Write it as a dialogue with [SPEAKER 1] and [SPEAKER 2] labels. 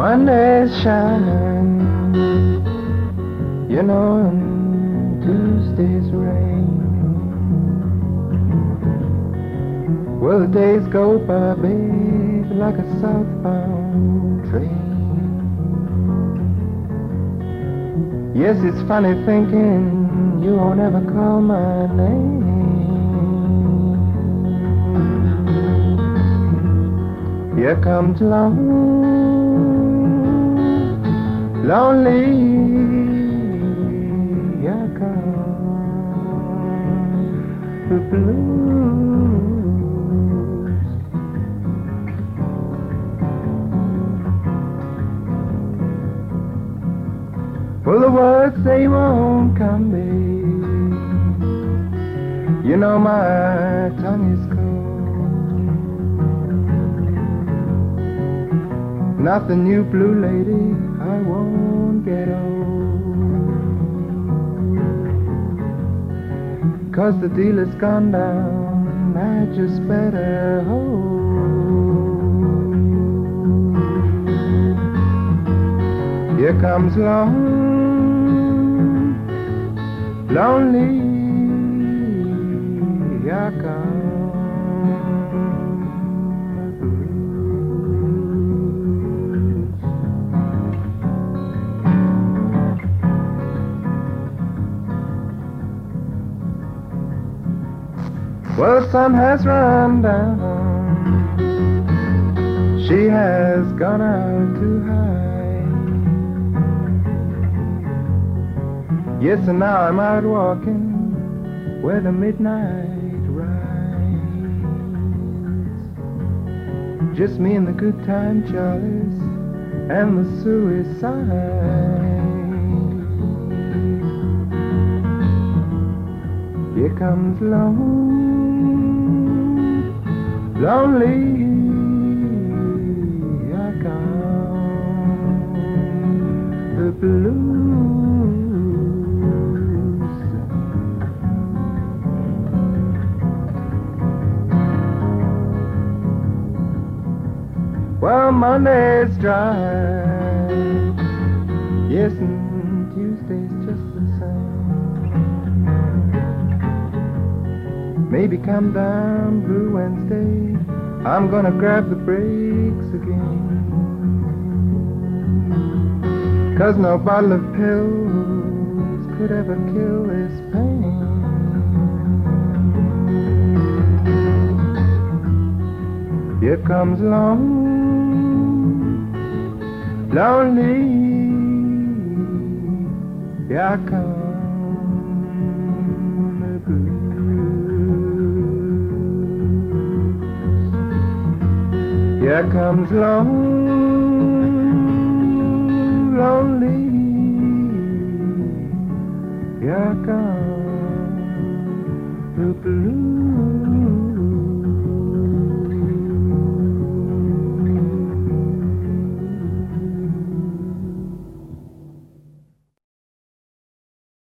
[SPEAKER 1] Monday's shining, you know, and Tuesday's rain. Well, the days go by, babe, like a southbound train. Yes, it's funny thinking you won't ever call my name. Here comes lonely, here comes the blues. Well, the words they won't come, babe. You know my tongue is cold. Nothing new, blue lady, I won't get old. 'Cause the deal has gone down, I just better hold. Here comes lonely, here comes. Well, the sun has run down, she has gone out to hide. Yes, and now I'm out walking where the midnight rides. Just me and the good time Charlies and the suicide. Here comes lonely, here come the blues. Well, Monday's dry, yes, and Tuesday's just the same. Maybe come down Blue Wednesday, I'm gonna grab the brakes again. 'Cause no bottle of pills could ever kill this pain. Here comes lonely, here comes the blues. Here comes lonely, here comes the blues.